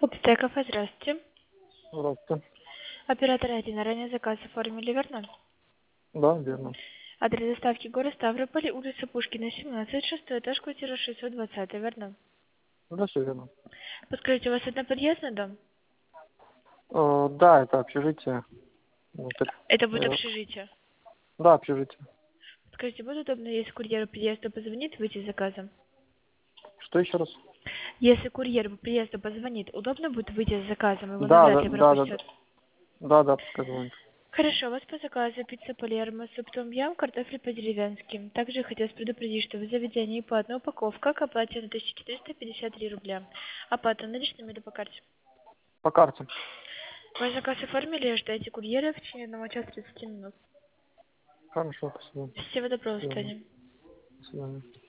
Обстеков, здравствуйте. Здравствуйте. Оператор 1. Ранее заказ оформили, верно? Да, верно. Адрес доставки город Ставрополь, улица Пушкина, 17, 6 этаж, квартира 620, верно? Да, все верно. Подскажите, у вас одна подъездный дом? Да, это общежитие. Вот Это будет э, общежитие. да, общежитие. Скажите, будет удобно, если курьер по приезду позвонит, выйти с заказом? Что еще раз? Если курьер по приезду позвонит, удобно будет выйти с заказом, его Да, навряд да, ли да, да, пропустят. да, пускай звонит. Хорошо, у вас по заказу пицца Палермо, суп том-ям, картофель по-деревенски. Также хотелось предупредить, что в заведении по одной упаковка к оплате на 1453 рубля. Оплата наличными или по карте? По карте. Ваш заказ оформили, ждайте курьера в течение 1 часа 30 минут. Хорошо, спасибо. Всего доброго, до Всего. свидания. До свидания.